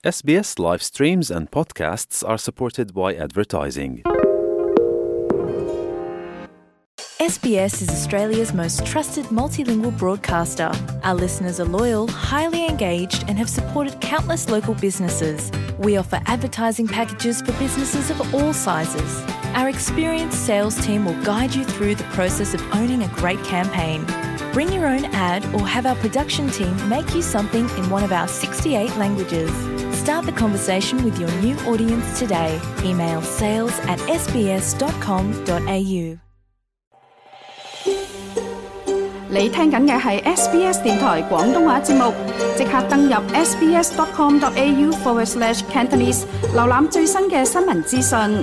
SBS live streams and podcasts are supported by advertising. SBS is Australia's most trusted multilingual broadcaster. Our listeners are loyal, highly engaged, and have supported countless local businesses. We offer advertising packages for businesses of all sizes. Our experienced sales team will guide you through the process of owning a great campaign. Bring your own ad or have our production team make you something in one of our 68 languages. Start the conversation with your new audience today. Email sales@sbs.com.au. 你聽緊嘅係 SBS 電台廣東話節目，即刻登入 sbs.com.au/Cantonese 瀏覽最新嘅新聞資訊。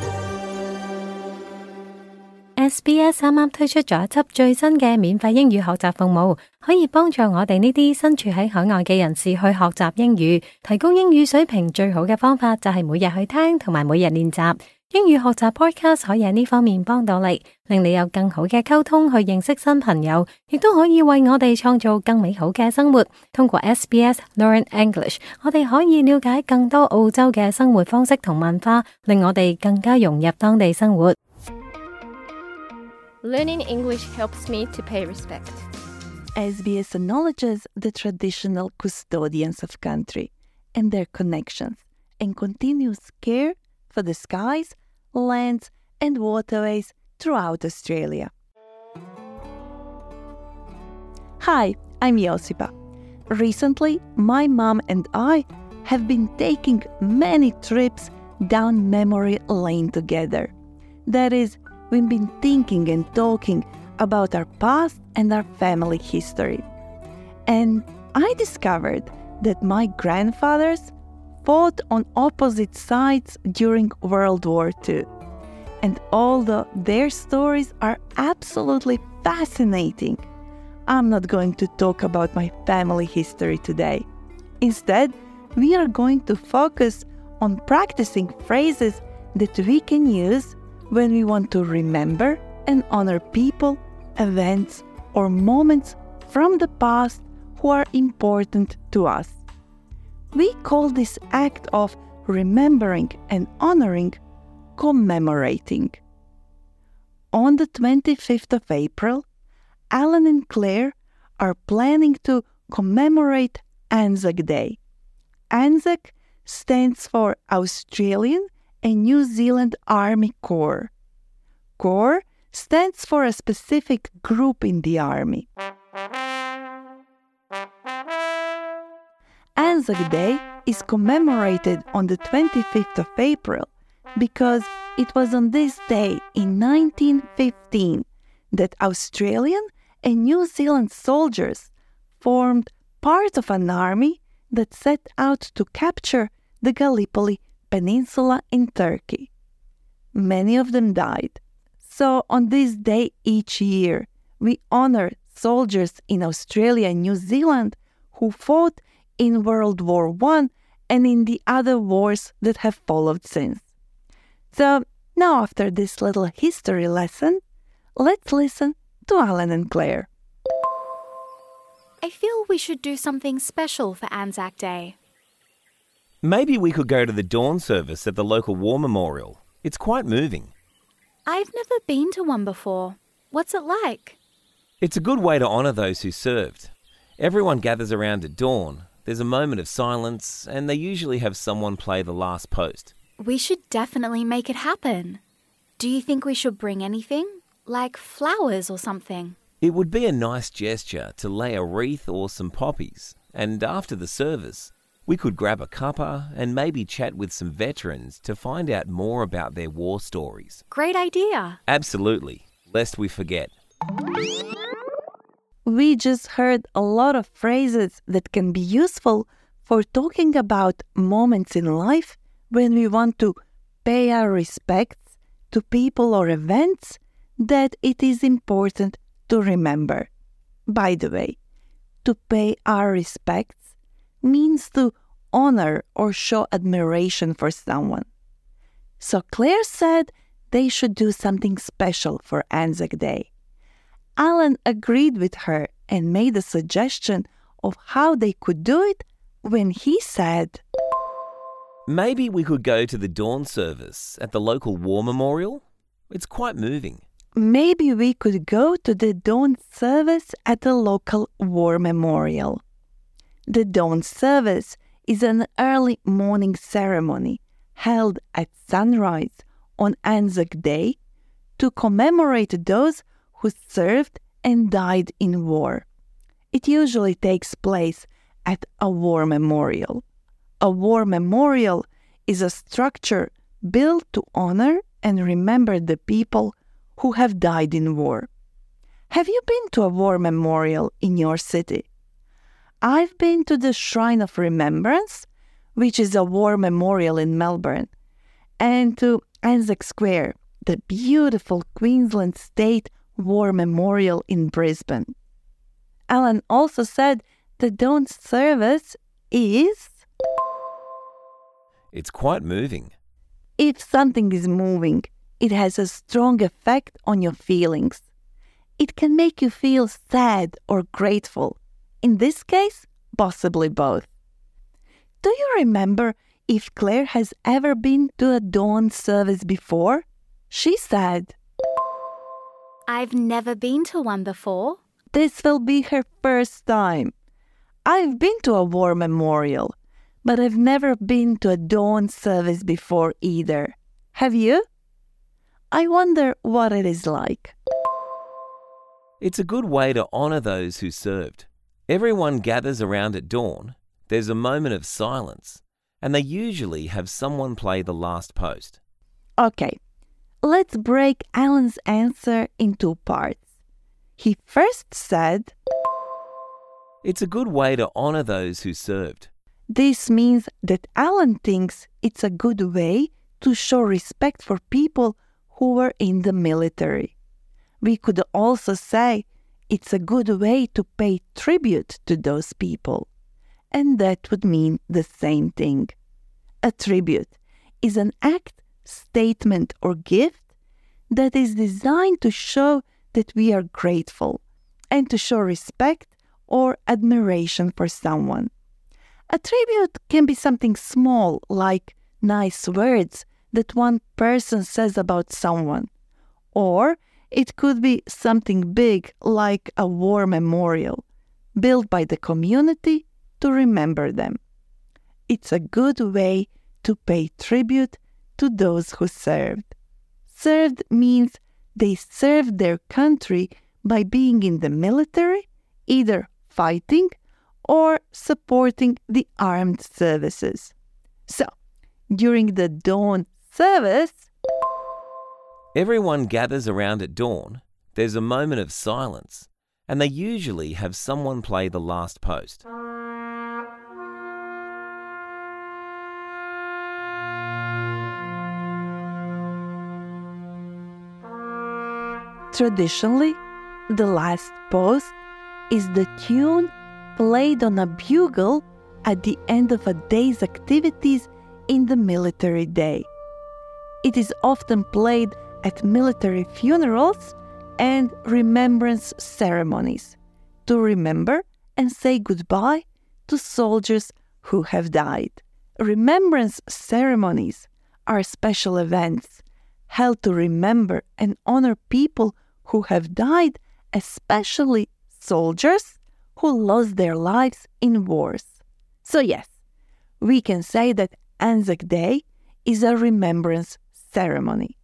SBS 啱啱推出咗一輯最新嘅免費英語學習服務，可以幫助我哋呢啲身處喺海外嘅人士去學習英語。提高英語水平最好嘅方法就係每日去聽同埋每日練習。英語學習 podcast 可以喺呢方面幫到你，令你有更好嘅溝通去認識新朋友，亦都可以為我哋創造更美好嘅生活。通過 SBS Learn English， 我哋可以了解更多澳洲嘅生活方式同文化，令我哋更加融入當地生活。 Learning English helps me to pay respect. SBS acknowledges the traditional custodians of country and their connections and continues care for the skies, lands and waterways throughout Australia. Hi, I'm Josipa. Recently, my mom and I have been taking many trips down memory lane together. That is, we've been thinking and talking about our past and our family history. And I discovered that my grandfathers fought on opposite sides during World War II. And although their stories are absolutely fascinating, I'm not going to talk about my family history today. Instead, we are going to focus on practicing phrases that we can use when we want to remember and honor people, events, or moments from the past who are important to us. We call this act of remembering and honoring commemorating. On the 25th of April, Alan and Claire are planning to commemorate Anzac Day. Anzac stands for Australian and New Zealand Army Corps. Corps stands for a specific group in the army. Anzac Day is commemorated on the 25th of April because it was on this day in 1915 that Australian and New Zealand soldiers formed part of an army that set out to capture the Gallipoli Peninsula in Turkey. Many of them died. So on this day each year, we honor soldiers in Australia and New Zealand who fought in World War I and in the other wars that have followed since. So now after this little history lesson, let's listen to Alan and Claire. I feel we should do something special for Anzac Day. Maybe we could go to the dawn service at the local war memorial. It's quite moving. I've never been to one before. What's it like? It's a good way to honour those who served. Everyone gathers around at dawn. There's a moment of silence, and they usually have someone play the last post. We should definitely make it happen. Do you think we should bring anything? Like flowers or something? It would be a nice gesture to lay a wreath or some poppies, and after the service, we could grab a cuppa and maybe chat with some veterans to find out more about their war stories. Great idea. Absolutely, lest we forget. We just heard a lot of phrases that can be useful for talking about moments in life when we want to pay our respects to people or events that it is important to remember. By the way, to pay our respects means to honor or show admiration for someone. So Claire said they should do something special for Anzac Day. Alan agreed with her and made a suggestion of how they could do it when he said, Maybe we could go to the dawn service at the local war memorial? It's quite moving. Maybe we could go to the dawn service at the local war memorial. The dawn service is an early morning ceremony held at sunrise on Anzac Day to commemorate those who served and died in war. It usually takes place at a war memorial. A war memorial is a structure built to honor and remember the people who have died in war. Have you been to a war memorial in your city? I've been to the Shrine of Remembrance, which is a war memorial in Melbourne, and to Anzac Square, the beautiful Queensland State War Memorial in Brisbane. Alan also said the dawn service is... It's quite moving. If something is moving, it has a strong effect on your feelings. It can make you feel sad or grateful. In this case, possibly both. Do you remember if Claire has ever been to a dawn service before? She said, I've never been to one before. This will be her first time. I've been to a war memorial, but I've never been to a dawn service before either. Have you? I wonder what it is like. It's a good way to honour those who served. Everyone gathers around at dawn. There's a moment of silence, and they usually have someone play the last post. Okay, let's break Alan's answer in two parts. He first said, It's a good way to honour those who served. This means that Alan thinks it's a good way to show respect for people who were in the military. We could also say it's a good way to pay tribute to those people. And that would mean the same thing. A tribute is an act, statement, or gift that is designed to show that we are grateful and to show respect or admiration for someone. A tribute can be something small, like nice words that one person says about someone, or it could be something big like a war memorial built by the community to remember them. It's a good way to pay tribute to those who served. Served means they served their country by being in the military, either fighting or supporting the armed services. So, during the dawn service, everyone gathers around at dawn. There's a moment of silence, and they usually have someone play the last post. Traditionally, the last post is the tune played on a bugle at the end of a day's activities in the military day. It is often played at military funerals and remembrance ceremonies to remember and say goodbye to soldiers who have died. Remembrance ceremonies are special events held to remember and honor people who have died, especially soldiers who lost their lives in wars. So yes, we can say that Anzac Day is a remembrance ceremony.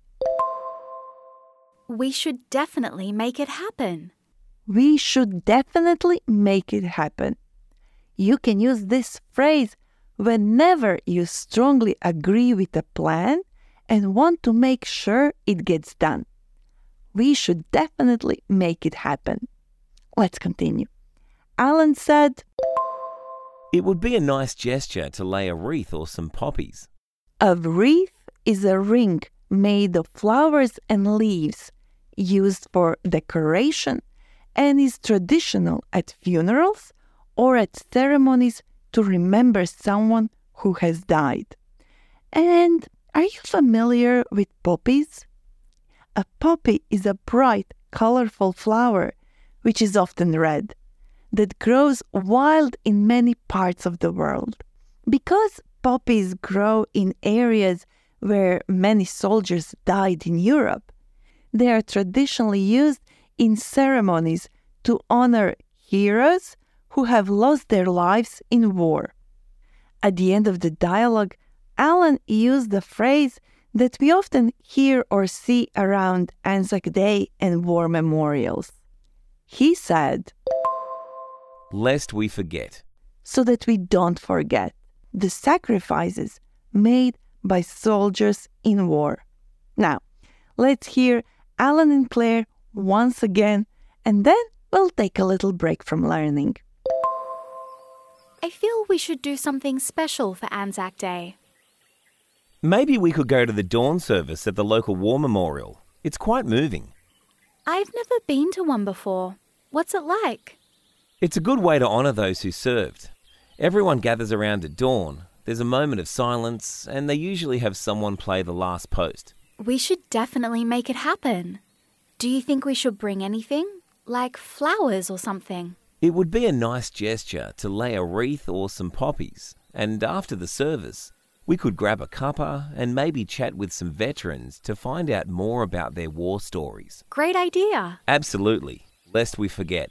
We should definitely make it happen. We should definitely make it happen. You can use this phrase whenever you strongly agree with a plan and want to make sure it gets done. We should definitely make it happen. Let's continue. Alan said, It would be a nice gesture to lay a wreath or some poppies. A wreath is a ring made of flowers and leaves used for decoration and is traditional at funerals or at ceremonies to remember someone who has died. And are you familiar with poppies? A poppy is a bright, colorful flower, which is often red, that grows wild in many parts of the world. Because poppies grow in areas where many soldiers died in Europe. They are traditionally used in ceremonies to honor heroes who have lost their lives in war. At the end of the dialogue, Alan used the phrase that we often hear or see around Anzac Day and war memorials. He said, Lest we forget. so that we don't forget the sacrifices made by soldiers in war. Now, let's hear Alan and Claire once again, and then we'll take a little break from learning. I feel we should do something special for Anzac Day. Maybe we could go to the dawn service at the local war memorial. It's quite moving. I've never been to one before. What's it like? It's a good way to honour those who served. Everyone gathers around at dawn. There's a moment of silence, and they usually have someone play the last post. We should definitely make it happen. Do you think we should bring anything? Like flowers or something? It would be a nice gesture to lay a wreath or some poppies, and after the service, we could grab a cuppa and maybe chat with some veterans to find out more about their war stories. Great idea. Absolutely, lest we forget.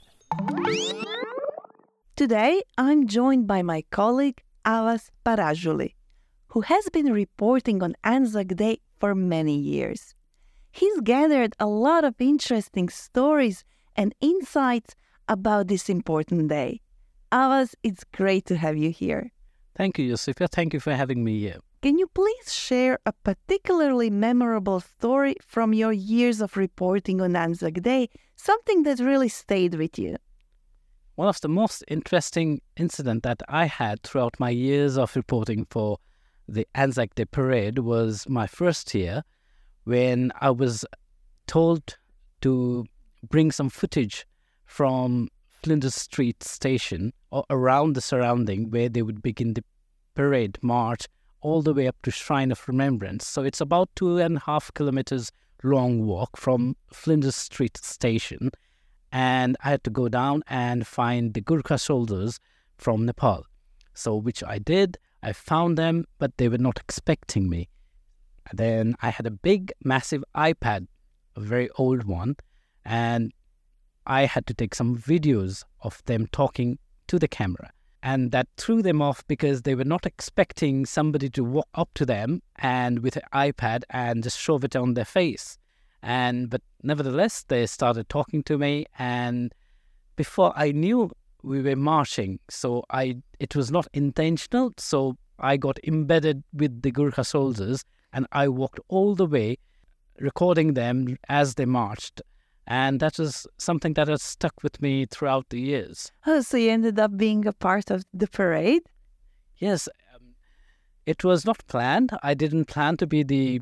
Today, I'm joined by my colleague, Avas Parajuli, who has been reporting on Anzac Day for many years. He's gathered a lot of interesting stories and insights about this important day. Avas, it's great to have you here. Thank you, Josifia. Thank you for having me here. Can you please share a particularly memorable story from your years of reporting on Anzac Day, something that really stayed with you? One of the most interesting incidents that I had throughout my years of reporting for the Anzac Day parade was my first year when I was told to bring some footage from Flinders Street station or around the surrounding where they would begin the parade march all the way up to Shrine of Remembrance. So it's about 2.5 kilometers long walk from Flinders Street station, and I had to go down and find the Gurkha soldiers from Nepal. So which I did. I found them, but they were not expecting me. Then I had a big, massive iPad, a very old one, and I had to take some videos of them talking to the camera. And that threw them off because they were not expecting somebody to walk up to them and with an iPad and just shove it on their face. But nevertheless, they started talking to me, and before I knew, we were marching. So it was not intentional. So I got embedded with the Gurkha soldiers, and I walked all the way, recording them as they marched. And that was something that has stuck with me throughout the years. Oh, so you ended up being a part of the parade? Yes, it was not planned. I didn't plan to be the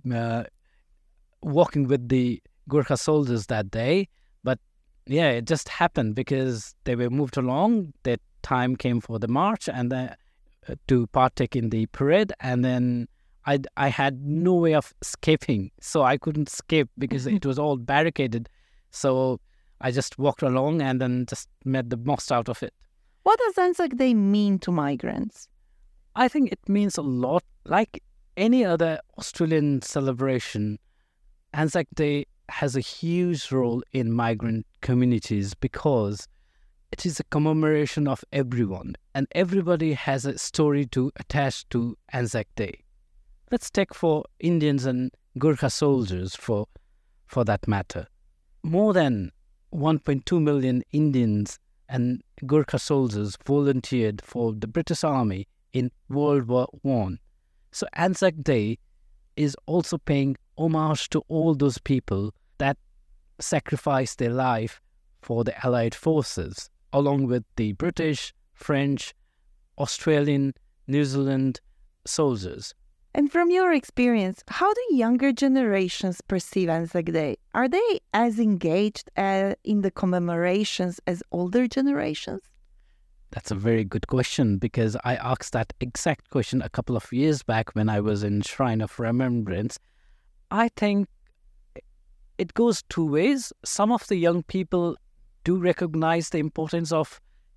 walking with the Gurkha soldiers that day. But yeah, it just happened because they were moved along. Their time came for the march and to partake in the parade. And then I had no way of escaping. So I couldn't escape because it was all barricaded. So I just walked along and then just made the most out of it. What does Anzac Day mean to migrants? I think it means a lot. Like any other Australian celebration, Anzac Day has a huge role in migrant communities because it is a commemoration of everyone, and everybody has a story to attach to Anzac Day. Let's take for Indians and Gurkha soldiers for that matter. More than 1.2 million Indians and Gurkha soldiers volunteered for the British Army in World War I. So Anzac Day is also paying homage to all those people that sacrificed their life for the Allied forces, along with the British, French, Australian, New Zealand soldiers. And from your experience, how do younger generations perceive Anzac Day? Are they as engaged in the commemorations as older generations? That's a very good question, because I asked that exact question a couple of years back when I was in Shrine of Remembrance. I think it goes two ways. Some of the young people do recognize the importance of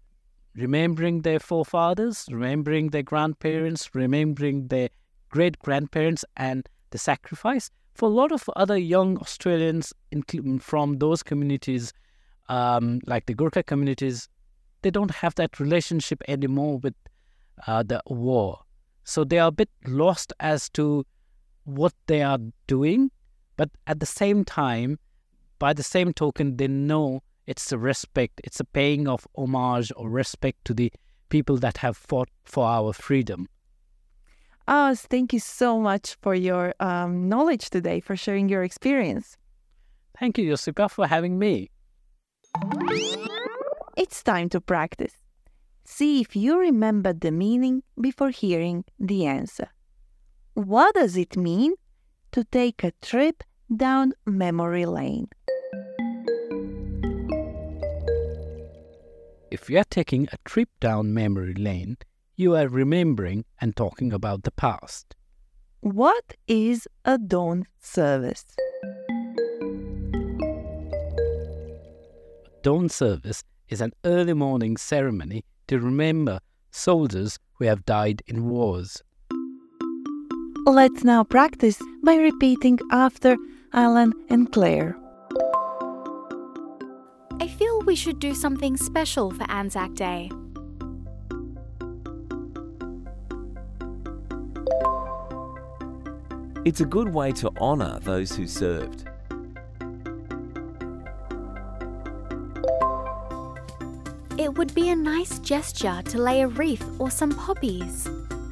remembering their forefathers, remembering their grandparents, remembering their great-grandparents and the sacrifice. For a lot of other young Australians from those communities, like the Gurkha communities, they don't have that relationship anymore with the war. So they are a bit lost as to what they are doing, but at the same time, by the same token, they know it's a respect, it's a paying of homage or respect to the people that have fought for our freedom. Oz, thank you so much for your knowledge today, for sharing your experience. Thank you, Josipa, for having me. It's time to practice. See if you remember the meaning before hearing the answer. What does it mean to take a trip down memory lane? If you are taking a trip down memory lane, you are remembering and talking about the past. What is a dawn service? Dawn service is an early morning ceremony to remember soldiers who have died in wars. Let's now practice by repeating after Alan and Claire. I feel we should do something special for Anzac Day. It's a good way to honour those who served. It would be a nice gesture to lay a wreath or some poppies.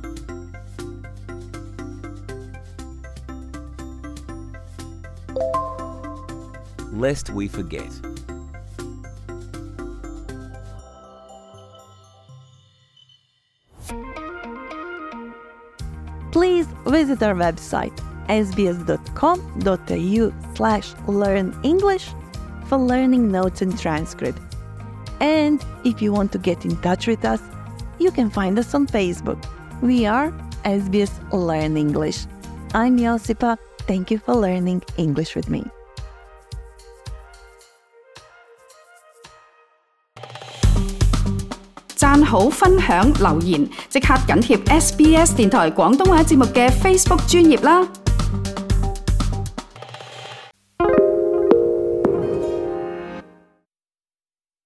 Lest we forget. Please visit our website sbs.com.au/learnenglish for learning notes and transcript. And if you want to get in touch with us, you can find us on Facebook. We are SBS Learn English. I'm Josipa. Thank you for learning English with me. 讚好、分享、留言，即刻緊貼SBS 電台廣東話節目嘅 Facebook 專頁啦！